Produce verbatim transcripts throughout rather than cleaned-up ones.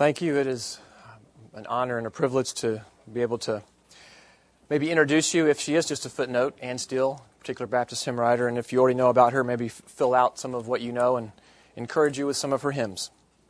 Thank you. It is an honor and a privilege to be able to maybe introduce you, if she is just a footnote, Ann Steele, particular Baptist hymn writer, and if you already know about her, maybe fill out some of what you know and encourage you with some of her hymns.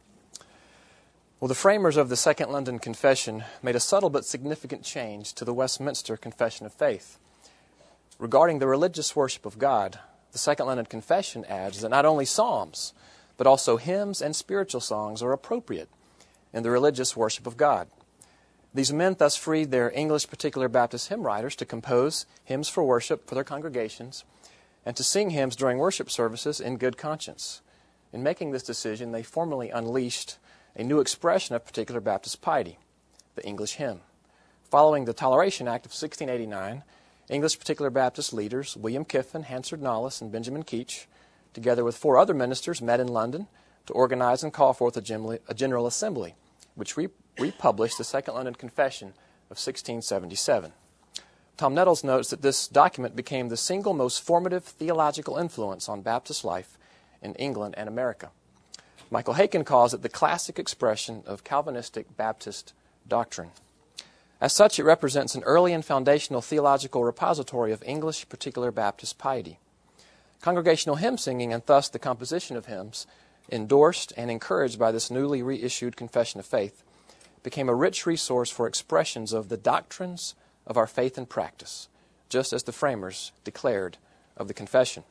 Well, the framers of the Second London Confession made a subtle but significant change to the Westminster Confession of Faith. Regarding the religious worship of God, the Second London Confession adds that not only psalms, but also hymns and spiritual songs are appropriate in the religious worship of God. These men thus freed their English particular Baptist hymn writers to compose hymns for worship for their congregations and to sing hymns during worship services in good conscience. In making this decision, they formally unleashed a new expression of particular Baptist piety, the English hymn. Following the Toleration Act of sixteen eighty-nine, English particular Baptist leaders William Kiffin, Hansard Knollys, and Benjamin Keach, together with four other ministers, met in London to organize and call forth a General Assembly, which re- republished the Second London Confession of sixteen seventy-seven. Tom Nettles notes that this document became the single most formative theological influence on Baptist life in England and America. Michael Haykin calls it the classic expression of Calvinistic Baptist doctrine. As such, it represents an early and foundational theological repository of English particular Baptist piety. Congregational hymn singing, and thus the composition of hymns, endorsed and encouraged by this newly reissued Confession of Faith, became a rich resource for expressions of the doctrines of our faith and practice, just as the framers declared of the Confession.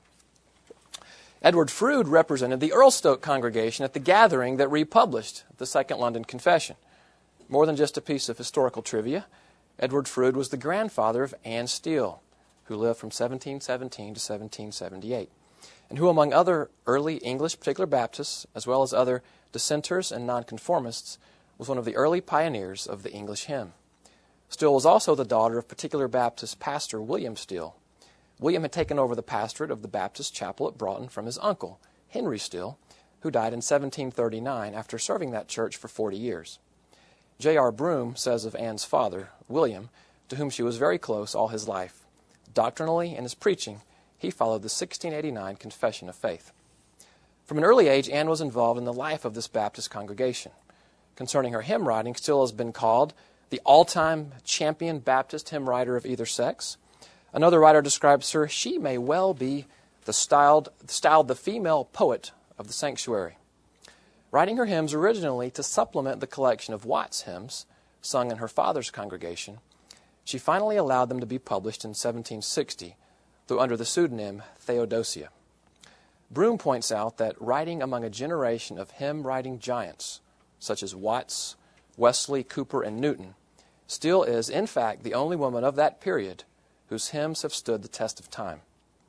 Edward Froude represented the Earlstoke congregation at the gathering that republished the Second London Confession. More than just a piece of historical trivia, Edward Froude was the grandfather of Ann Steele, who lived from seventeen seventeen to seventeen seventy-eight, and who, among other early English particular Baptists, as well as other dissenters and nonconformists, was one of the early pioneers of the English hymn. Steele was also the daughter of particular Baptist pastor William Steele. William had taken over the pastorate of the Baptist chapel at Broughton from his uncle, Henry Steele, who died in seventeen thirty-nine after serving that church for forty years. J R Broome says of Ann's father, William, to whom she was very close all his life, doctrinally in his preaching, he followed the sixteen eighty-nine Confession of Faith. From an early age, Ann was involved in the life of this Baptist congregation. Concerning her hymn writing, Steele has been called the all-time champion Baptist hymn writer of either sex. Another writer describes her, she may well be the styled, styled the female poet of the sanctuary. Writing her hymns originally to supplement the collection of Watts hymns sung in her father's congregation, she finally allowed them to be published in seventeen sixty, though under the pseudonym Theodosia. Broome points out that writing among a generation of hymn-writing giants, such as Watts, Wesley, Cooper, and Newton, Steele is, in fact, the only woman of that period whose hymns have stood the test of time.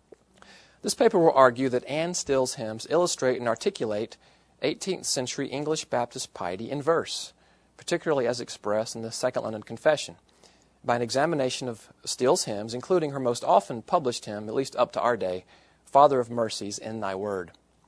This paper will argue that Ann Steele's hymns illustrate and articulate eighteenth century English Baptist piety in verse, particularly as expressed in the Second London Confession, by an examination of Steele's hymns, including her most often published hymn, at least up to our day, Father of Mercies in Thy Word.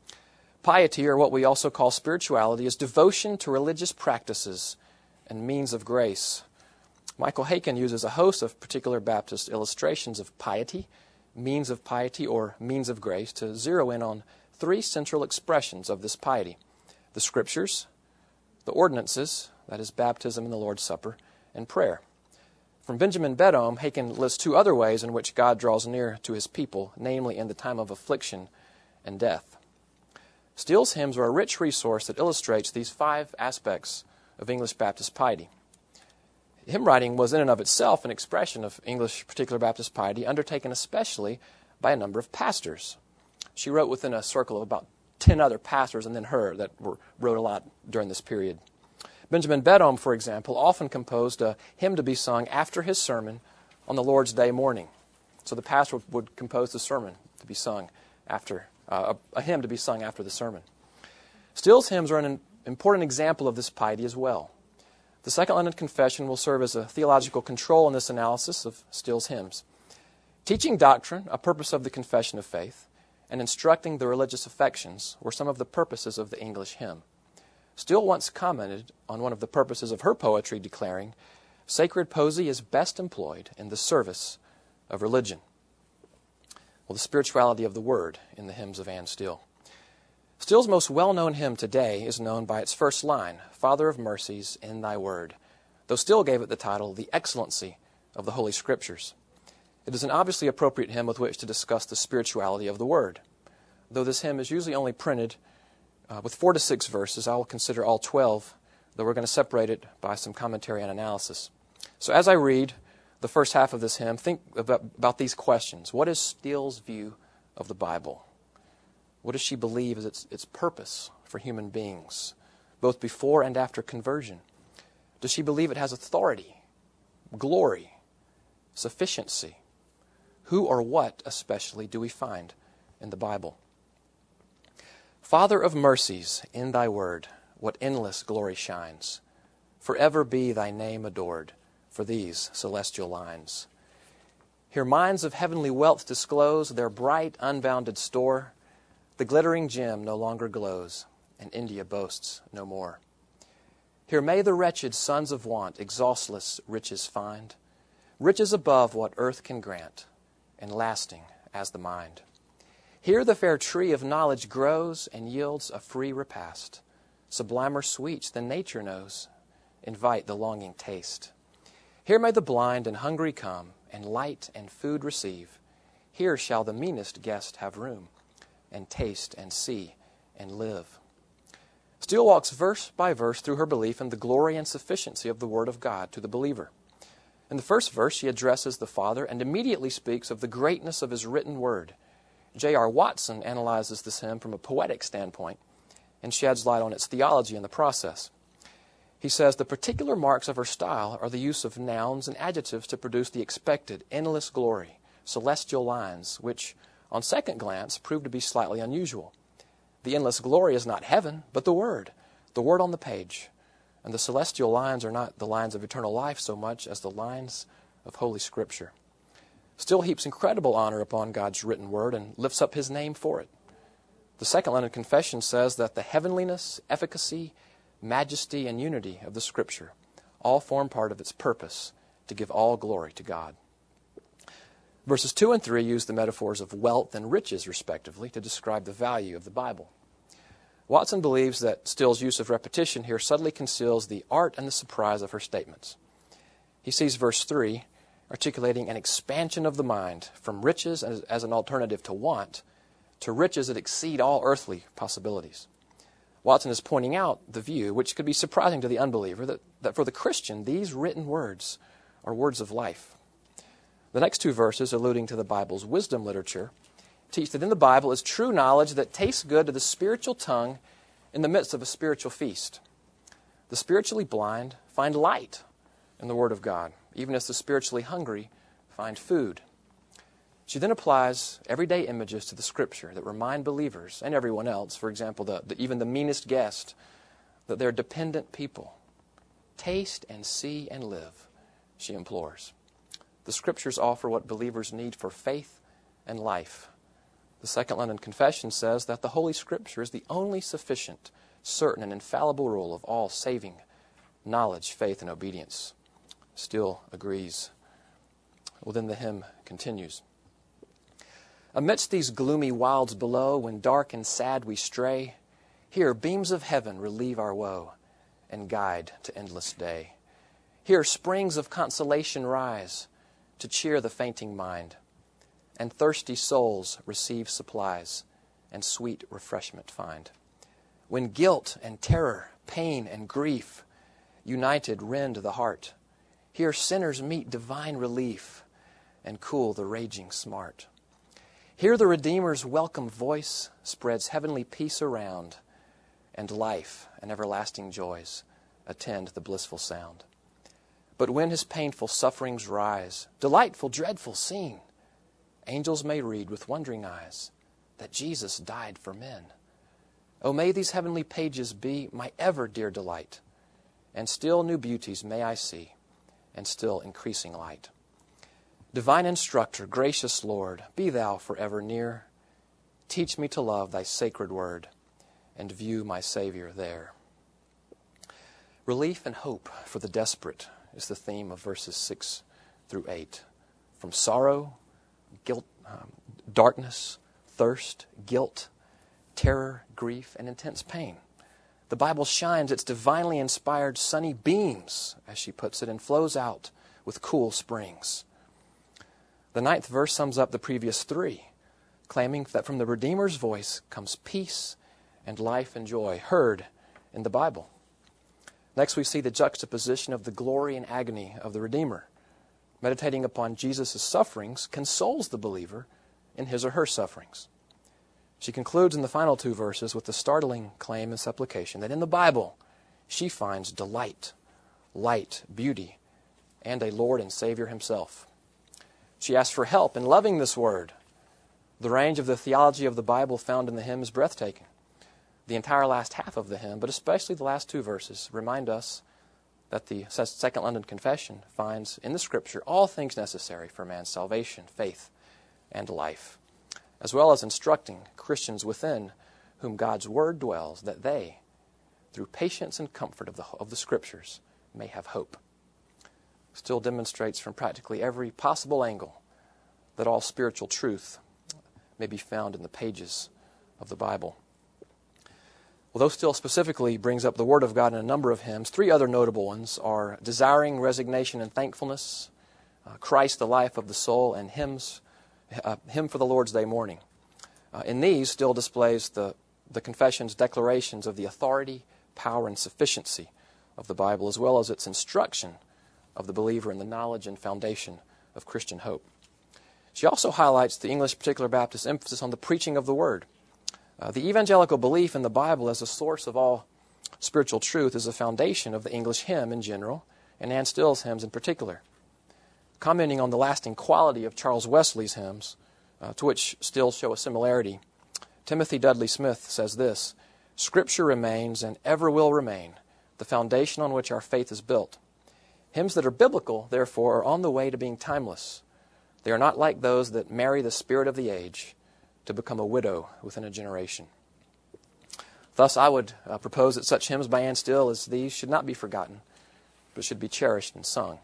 Piety, or what we also call spirituality, is devotion to religious practices and means of grace. Michael Haykin uses a host of particular Baptist illustrations of piety, means of piety, or means of grace to zero in on three central expressions of this piety: the Scriptures, the ordinances, that is baptism and the Lord's Supper, and prayer. From Benjamin Beddome, Haykin lists two other ways in which God draws near to his people, namely in the time of affliction and death. Steele's hymns are a rich resource that illustrates these five aspects of English Baptist piety. Hymn writing was in and of itself an expression of English particular Baptist piety, undertaken especially by a number of pastors. She wrote within a circle of about ten other pastors and then her that were, wrote a lot during this period. Benjamin Beddome, for example, often composed a hymn to be sung after his sermon on the Lord's Day morning. So the pastor would compose the sermon to be sung after, uh, a, a hymn to be sung after the sermon. Steele's hymns are an important example of this piety as well. The Second London Confession will serve as a theological control in this analysis of Steele's hymns. Teaching doctrine, a purpose of the Confession of Faith, and instructing the religious affections were some of the purposes of the English hymn. Steele once commented on one of the purposes of her poetry, declaring, "Sacred poesy is best employed in the service of religion." Well, the spirituality of the Word in the hymns of Ann Steele. Still's most well-known hymn today is known by its first line, Father of mercies, in thy word, though Still gave it the title, The Excellency of the Holy Scriptures. It is an obviously appropriate hymn with which to discuss the spirituality of the Word. Though this hymn is usually only printed uh, with four to six verses, I will consider all twelve, though we're going to separate it by some commentary and analysis. So as I read the first half of this hymn, think about, about these questions. What is Still's view of the Bible? What does she believe is its, its purpose for human beings, both before and after conversion? Does she believe it has authority, glory, sufficiency? Who or what, especially, do we find in the Bible? Father of mercies, in thy word, what endless glory shines. Forever be thy name adored for these celestial lines. Here mines of heavenly wealth disclose their bright, unbounded store. The glittering gem no longer glows, and India boasts no more. Here may the wretched sons of want exhaustless riches find, riches above what earth can grant, and lasting as the mind. Here the fair tree of knowledge grows and yields a free repast, sublimer sweets than nature knows, invite the longing taste. Here may the blind and hungry come, and light and food receive. Here shall the meanest guest have room, and taste and see and live. Still walks verse by verse through her belief in the glory and sufficiency of the Word of God to the believer. In the first verse, she addresses the Father and immediately speaks of the greatness of His written Word. J R Watson analyzes this hymn from a poetic standpoint and sheds light on its theology in the process. He says the particular marks of her style are the use of nouns and adjectives to produce the expected endless glory, celestial lines, which, on second glance, prove to be slightly unusual. The endless glory is not heaven, but the Word, the Word on the page. And the celestial lines are not the lines of eternal life so much as the lines of Holy Scripture. Still heaps incredible honor upon God's written Word and lifts up His name for it. The second line of confession says that the heavenliness, efficacy, majesty, and unity of the Scripture all form part of its purpose to give all glory to God. Verses two and three use the metaphors of wealth and riches, respectively, to describe the value of the Bible. Watson believes that Still's use of repetition here subtly conceals the art and the surprise of her statements. He sees verse three articulating an expansion of the mind from riches as, as an alternative to want to riches that exceed all earthly possibilities. Watson is pointing out the view, which could be surprising to the unbeliever, that, that for the Christian, these written words are words of life. The next two verses, alluding to the Bible's wisdom literature, teach that in the Bible is true knowledge that tastes good to the spiritual tongue in the midst of a spiritual feast. The spiritually blind find light in the Word of God, even as the spiritually hungry find food. She then applies everyday images to the Scripture that remind believers and everyone else, for example, the, the, even the meanest guest, that they're dependent people. Taste and see and live, she implores. The Scriptures offer what believers need for faith and life. The second London Confession says that the Holy Scripture is the only sufficient, certain, and infallible rule of all saving knowledge, faith, and obedience. Still agrees. Well, then the hymn continues. Amidst these gloomy wilds below, when dark and sad we stray, here beams of heaven relieve our woe and guide to endless day. Here springs of consolation rise to cheer the fainting mind, and thirsty souls receive supplies and sweet refreshment find. When guilt and terror, pain and grief united rend the heart, here sinners meet divine relief and cool the raging smart. Here the Redeemer's welcome voice spreads heavenly peace around, and life and everlasting joys attend the blissful sound. But when His painful sufferings rise, delightful, dreadful scene, angels may read with wondering eyes that Jesus died for men. Oh, may these heavenly pages be my ever dear delight, and still new beauties may I see, and still increasing light. Divine Instructor, gracious Lord, be Thou forever near. Teach me to love Thy sacred word, and view my Savior there. Relief and hope for the desperate is the theme of verses six through eight. From sorrow, guilt, um, darkness, thirst, guilt, terror, grief, and intense pain. The Bible shines its divinely inspired sunny beams, as she puts it, and flows out with cool springs. The ninth verse sums up the previous three, claiming that from the Redeemer's voice comes peace and life and joy, heard in the Bible. Next, we see the juxtaposition of the glory and agony of the Redeemer. Meditating upon Jesus' sufferings consoles the believer in his or her sufferings. She concludes in the final two verses with the startling claim and supplication that in the Bible she finds delight, light, beauty, and a Lord and Savior himself. She asks for help in loving this word. The range of the theology of the Bible found in the hymn is breathtaking. The entire last half of the hymn, but especially the last two verses, remind us that the Second London Confession finds in the Scripture all things necessary for man's salvation, faith, and life, as well as instructing Christians within whom God's Word dwells, that they, through patience and comfort of the, of the Scriptures, may have hope. Still demonstrates from practically every possible angle that all spiritual truth may be found in the pages of the Bible. Although Still specifically brings up the Word of God in a number of hymns, three other notable ones are Desiring Resignation and Thankfulness, uh, Christ, the Life of the Soul, and hymns, uh, Hymn for the Lord's Day Morning. Uh, in these, Still displays the, the Confession's declarations of the authority, power, and sufficiency of the Bible, as well as its instruction of the believer in the knowledge and foundation of Christian hope. She also highlights the English Particular Baptist emphasis on the preaching of the Word. Uh, the evangelical belief in the Bible as a source of all spiritual truth is the foundation of the English hymn in general, and Anne Still's hymns in particular. Commenting on the lasting quality of Charles Wesley's hymns, uh, to which Still show a similarity, Timothy Dudley Smith says this: Scripture remains and ever will remain the foundation on which our faith is built. Hymns that are biblical, therefore, are on the way to being timeless. They are not like those that marry the spirit of the age to become a widow within a generation. Thus, I would uh, propose that such hymns by Anne Still as these should not be forgotten, but should be cherished and sung.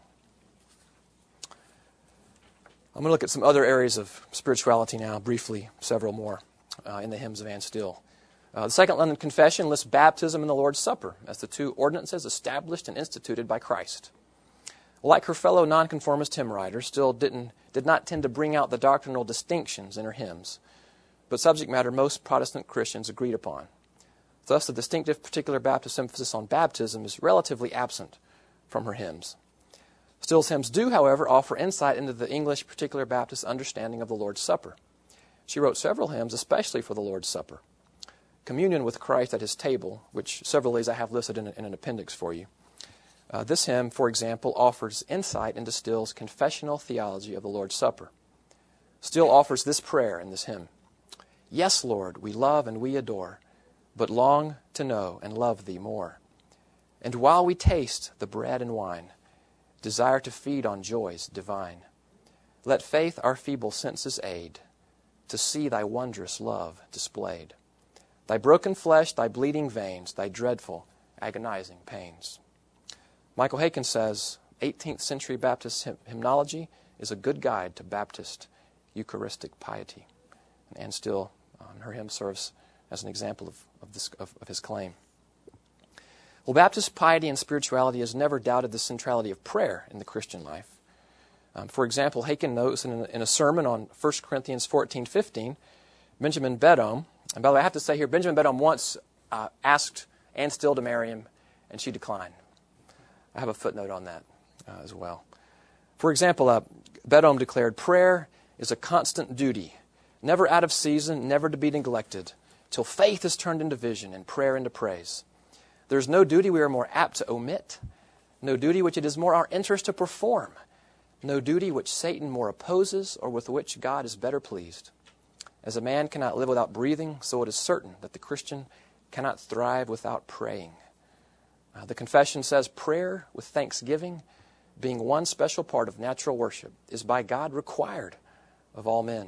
I'm going to look at some other areas of spirituality now, briefly, several more uh, in the hymns of Anne Still. Uh, the Second London Confession lists baptism and the Lord's Supper as the two ordinances established and instituted by Christ. Like her fellow nonconformist hymn writers, Still didn't, did not tend to bring out the doctrinal distinctions in her hymns, but subject matter most Protestant Christians agreed upon. Thus, the distinctive Particular Baptist emphasis on baptism is relatively absent from her hymns. Still's hymns do, however, offer insight into the English Particular Baptist understanding of the Lord's Supper. She wrote several hymns especially for the Lord's Supper. Communion with Christ at His table, which several of these I have listed in, in an appendix for you. Uh, this hymn, for example, offers insight into Still's confessional theology of the Lord's Supper. Still offers this prayer in this hymn: Yes, Lord, we love and we adore, but long to know and love Thee more. And while we taste the bread and wine, desire to feed on joys divine. Let faith our feeble senses aid, to see Thy wondrous love displayed. Thy broken flesh, Thy bleeding veins, Thy dreadful, agonizing pains. Michael Haykin says, eighteenth century Baptist hymnology is a good guide to Baptist Eucharistic piety. And Anne Still, um, her hymn serves as an example of, of, this, of, of his claim. Well, Baptist piety and spirituality has never doubted the centrality of prayer in the Christian life. Um, for example, Haykin notes in a, in a sermon on First Corinthians fourteen fifteen, Benjamin Bedome, and by the way, I have to say here, Benjamin Bedome once uh, asked Anne Still to marry him, and she declined. I have a footnote on that uh, as well. For example, uh, Bedome declared, prayer is a constant duty, never out of season, never to be neglected, till faith is turned into vision and prayer into praise. There is no duty we are more apt to omit, no duty which it is more our interest to perform, no duty which Satan more opposes or with which God is better pleased. As a man cannot live without breathing, so it is certain that the Christian cannot thrive without praying. Uh, the confession says prayer with thanksgiving, being one special part of natural worship, is by God required of all men.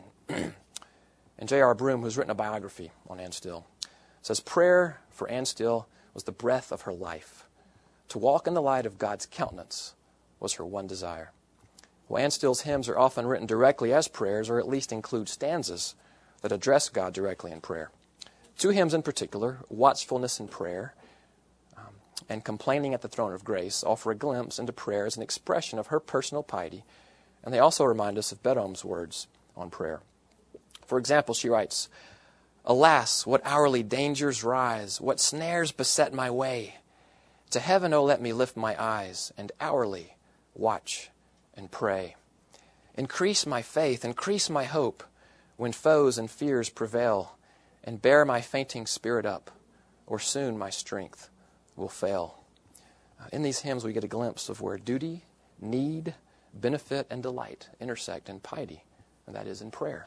And J R Broome, who's written a biography on Anne Still, says prayer for Anne Still was the breath of her life. To walk in the light of God's countenance was her one desire. Well, Anne Still's hymns are often written directly as prayers, or at least include stanzas that address God directly in prayer. two hymns in particular, Watchfulness in Prayer um, and Complaining at the Throne of Grace, offer a glimpse into prayer as an expression of her personal piety, and they also remind us of Bedom's words on prayer. For example, she writes, "Alas, what hourly dangers rise, what snares beset my way. To heaven, oh, let me lift my eyes, and hourly watch and pray. Increase my faith, increase my hope, when foes and fears prevail, and bear my fainting spirit up, or soon my strength will fail." Uh, in these hymns, we get a glimpse of where duty, need, benefit, and delight intersect in piety, and that is in prayer.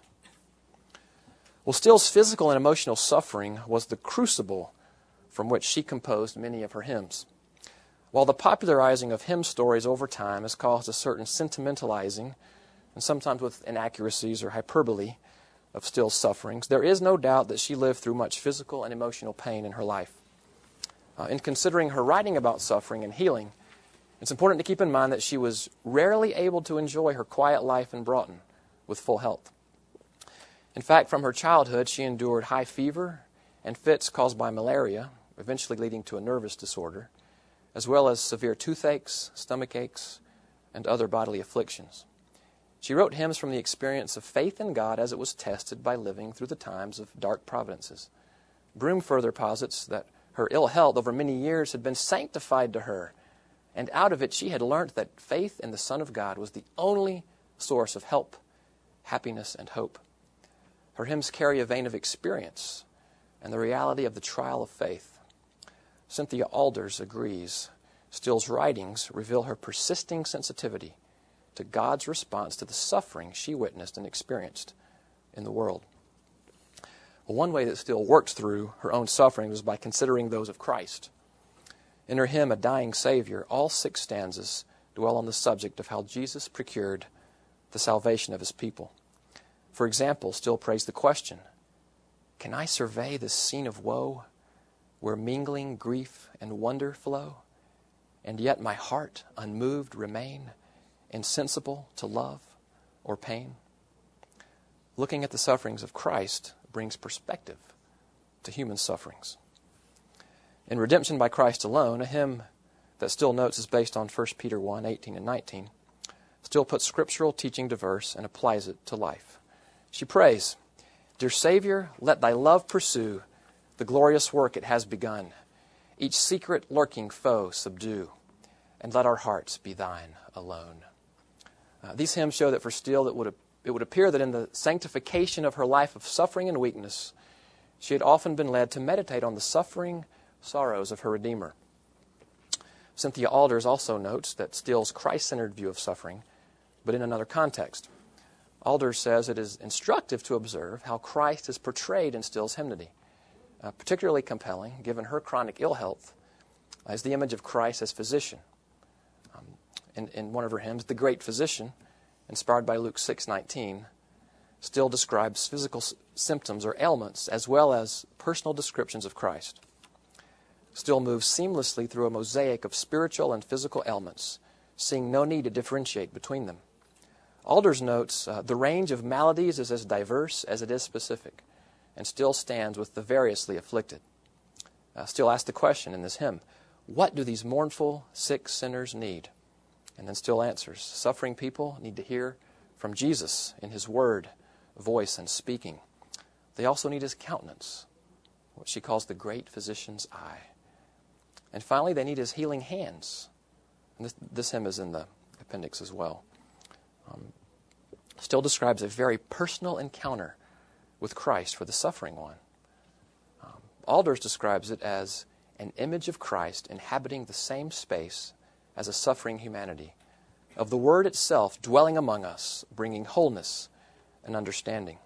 Well, Still's physical and emotional suffering was the crucible from which she composed many of her hymns. While the popularizing of hymn stories over time has caused a certain sentimentalizing, and sometimes with inaccuracies or hyperbole, of Still's sufferings, there is no doubt that she lived through much physical and emotional pain in her life. Uh, in considering her writing about suffering and healing, it's important to keep in mind that she was rarely able to enjoy her quiet life in Broughton with full health. In fact, from her childhood, she endured high fever and fits caused by malaria, eventually leading to a nervous disorder, as well as severe toothaches, stomach aches, and other bodily afflictions. She wrote hymns from the experience of faith in God as it was tested by living through the times of dark providences. Broom further posits that her ill health over many years had been sanctified to her, and out of it she had learnt that faith in the Son of God was the only source of help, happiness, and hope. Her hymns carry a vein of experience and the reality of the trial of faith. Cynthia Alders agrees, Still's writings reveal her persisting sensitivity to God's response to the suffering she witnessed and experienced in the world. Well, one way that Still worked through her own suffering was by considering those of Christ. In her hymn, A Dying Savior, all six stanzas dwell on the subject of how Jesus procured the salvation of his people. For example, Still praised the question, "Can I survey this scene of woe, where mingling grief and wonder flow, and yet my heart unmoved remain, insensible to love or pain?" Looking at the sufferings of Christ brings perspective to human sufferings. In Redemption by Christ Alone, a hymn that Still notes is based on First Peter one, eighteen and nineteen, Still puts scriptural teaching to verse and applies it to life. She prays, "Dear Savior, let thy love pursue the glorious work it has begun. Each secret lurking foe subdue, and let our hearts be thine alone." Uh, these hymns show that for Still, it would, it would appear that in the sanctification of her life of suffering and weakness, she had often been led to meditate on the suffering sorrows of her Redeemer. Cynthia Alders also notes that Still's Christ-centered view of suffering, but in another context. Alders says it is instructive to observe how Christ is portrayed in Still's hymnody. Uh, particularly compelling, given her chronic ill health, uh, is the image of Christ as physician. Um, in, in one of her hymns, The Great Physician, inspired by Luke six nineteen, Still describes physical s- symptoms or ailments as well as personal descriptions of Christ. Still moves seamlessly through a mosaic of spiritual and physical ailments, seeing no need to differentiate between them. Alders notes, uh, the range of maladies is as diverse as it is specific, and Still stands with the variously afflicted. Uh, Still asks the question in this hymn, what do these mournful, sick sinners need? And then Still answers, suffering people need to hear from Jesus in his word, voice, and speaking. They also need his countenance, what she calls the great physician's eye. And finally, they need his healing hands. And this, this hymn is in the appendix as well. Um, Still describes a very personal encounter with Christ for the suffering one. Um, Alders describes it as an image of Christ inhabiting the same space as a suffering humanity, of the Word itself dwelling among us, bringing wholeness and understanding.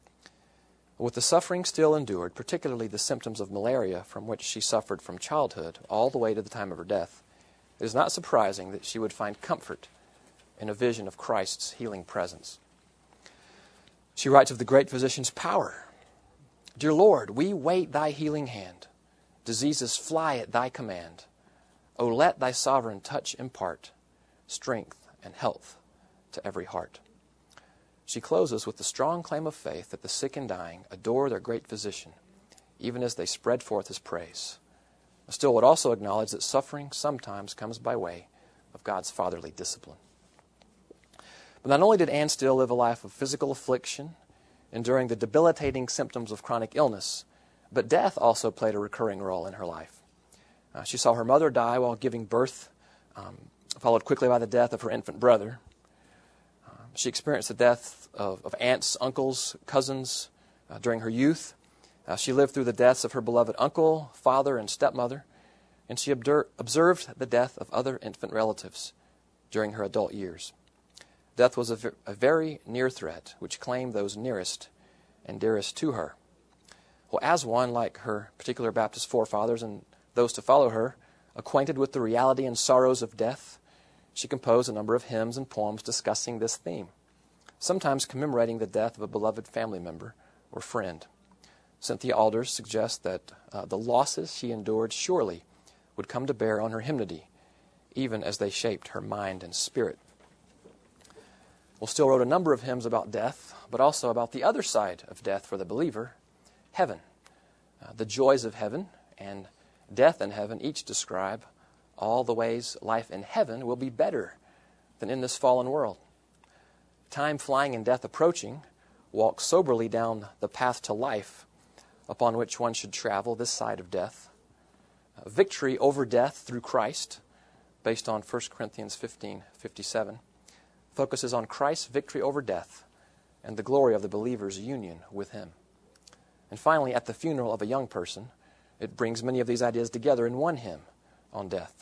With the suffering Still endured, particularly the symptoms of malaria from which she suffered from childhood all the way to the time of her death, it is not surprising that she would find comfort in a vision of Christ's healing presence. She writes of the great physician's power. "Dear Lord, we wait thy healing hand. Diseases fly at thy command. O let thy sovereign touch impart strength and health to every heart." She closes with the strong claim of faith that the sick and dying adore their great physician, even as they spread forth his praise. Still would also acknowledge that suffering sometimes comes by way of God's fatherly discipline. But not only did Anne Still live a life of physical affliction, enduring the debilitating symptoms of chronic illness, but death also played a recurring role in her life. Uh, she saw her mother die while giving birth, um, followed quickly by the death of her infant brother. Uh, she experienced the death of, of aunts, uncles, cousins uh, during her youth. Uh, she lived through the deaths of her beloved uncle, father, and stepmother, and she obder- observed the death of other infant relatives during her adult years. Death was a, ver- a very near threat which claimed those nearest and dearest to her. Well, as one, like her particular Baptist forefathers and those to follow her, acquainted with the reality and sorrows of death, she composed a number of hymns and poems discussing this theme, sometimes commemorating the death of a beloved family member or friend. Cynthia Alders suggests that uh, the losses she endured surely would come to bear on her hymnody, even as they shaped her mind and spirit. Well, Still wrote a number of hymns about death, but also about the other side of death for the believer, heaven. Uh, the joys of heaven and death in heaven each describe all the ways life in heaven will be better than in this fallen world. Time flying and death approaching, walk soberly down the path to life upon which one should travel this side of death. Uh, victory over death through Christ, based on First Corinthians fifteen fifty-seven, focuses on Christ's victory over death and the glory of the believer's union with him. And finally, at the funeral of a young person, it brings many of these ideas together in one hymn on death.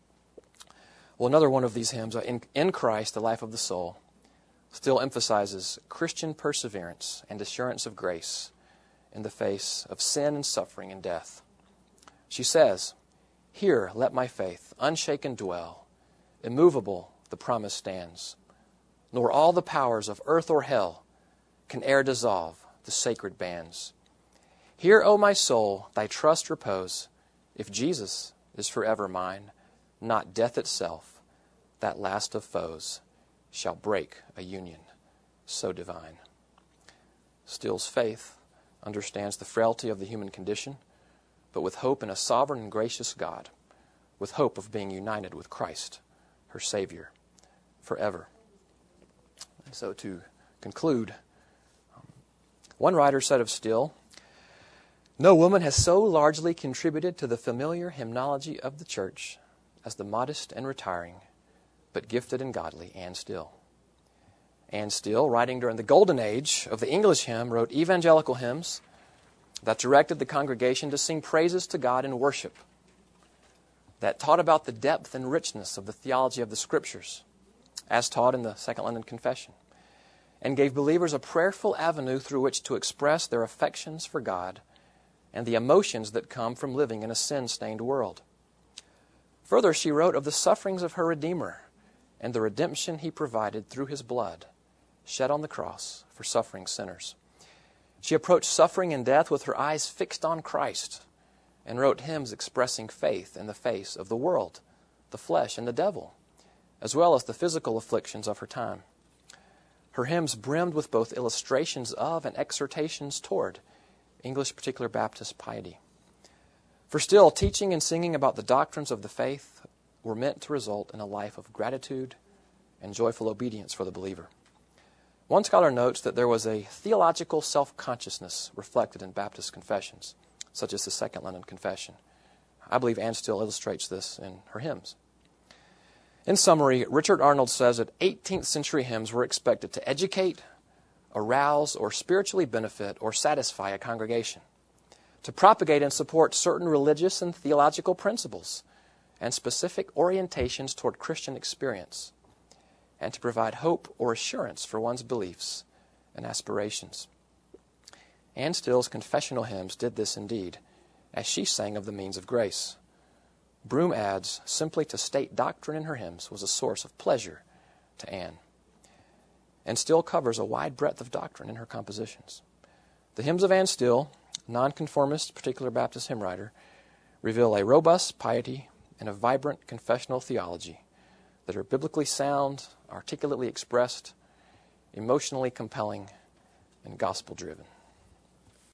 Well, another one of these hymns, uh, in, in Christ, the Life of the Soul, still emphasizes Christian perseverance and assurance of grace in the face of sin and suffering and death. She says, "Here let my faith unshaken dwell, immovable the promise stands, nor all the powers of earth or hell can e'er dissolve the sacred bands. Here, O my soul, thy trust repose. If Jesus is forever mine, not death itself, that last of foes, shall break a union so divine." Still's faith understands the frailty of the human condition, but with hope in a sovereign and gracious God, with hope of being united with Christ, her Savior, forever. And so to conclude, um, one writer said of Still, "No woman has so largely contributed to the familiar hymnology of the church as the modest and retiring, but gifted and godly Anne Still." Anne Still, writing during the golden age of the English hymn, wrote evangelical hymns that directed the congregation to sing praises to God in worship, that taught about the depth and richness of the theology of the Scriptures, as taught in the Second London Confession, and gave believers a prayerful avenue through which to express their affections for God and the emotions that come from living in a sin-stained world. Further, she wrote of the sufferings of her Redeemer and the redemption he provided through his blood, shed on the cross for suffering sinners. She approached suffering and death with her eyes fixed on Christ and wrote hymns expressing faith in the face of the world, the flesh, and the devil, as well as the physical afflictions of her time. Her hymns brimmed with both illustrations of and exhortations toward English particular Baptist piety. For Still, teaching and singing about the doctrines of the faith were meant to result in a life of gratitude and joyful obedience for the believer. One scholar notes that there was a theological self-consciousness reflected in Baptist confessions, such as the Second London Confession. I believe Anne Still illustrates this in her hymns. In summary, Richard Arnold says that eighteenth century hymns were expected to educate, arouse, or spiritually benefit or satisfy a congregation, to propagate and support certain religious and theological principles and specific orientations toward Christian experience, and to provide hope or assurance for one's beliefs and aspirations. Anne Still's confessional hymns did this indeed, as she sang of the means of grace. Broom adds, simply to state doctrine in her hymns was a source of pleasure to Anne, and Still covers a wide breadth of doctrine in her compositions. The hymns of Anne Still, nonconformist particular Baptist hymn writer, reveal a robust piety and a vibrant confessional theology that are biblically sound, articulately expressed, emotionally compelling, and gospel-driven.